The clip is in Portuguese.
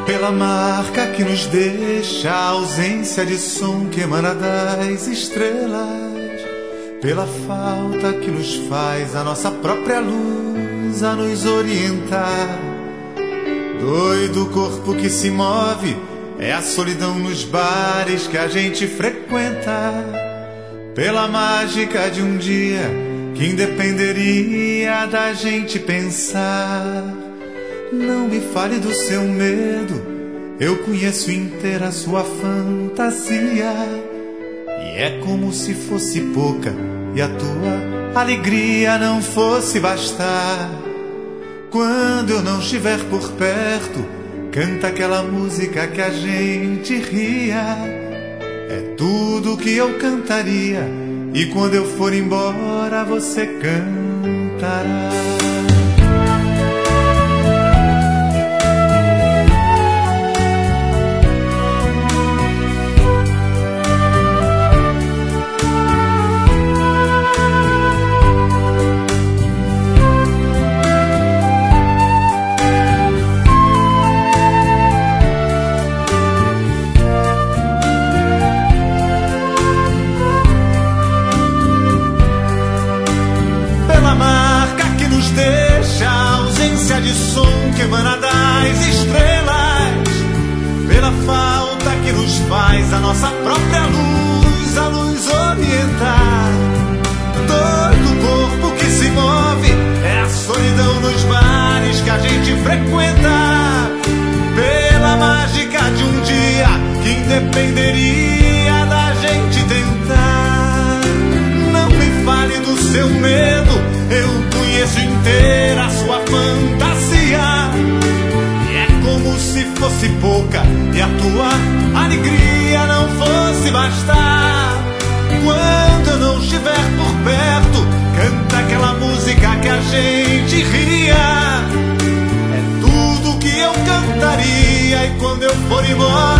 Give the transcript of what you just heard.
Pela marca que nos deixa a ausência de som que emana das estrelas, pela falta que nos faz a nossa própria luz a nos orientar. Doido corpo que se move, é a solidão nos bares que a gente frequenta, pela mágica de um dia que independeria da gente pensar. Não me fale do seu medo, eu conheço inteira a sua fantasia, e é como se fosse pouca e a tua alegria não fosse bastar. Quando eu não estiver por perto, canta aquela música que a gente ria. É tudo que eu cantaria, e quando eu for embora você cantará. De som que emana das estrelas, pela falta que nos faz a nossa própria luz a nos orientar. Todo corpo que se move é a solidão nos bares que a gente frequenta, pela mágica de um dia que independeria da gente tentar. Não me fale do seu medo, eu conheço inteira a sua fantasia, e é como se fosse pouca e a tua alegria não fosse bastar. Quando eu não estiver por perto, canta aquela música que a gente ria. É tudo que eu cantaria, e quando eu for embora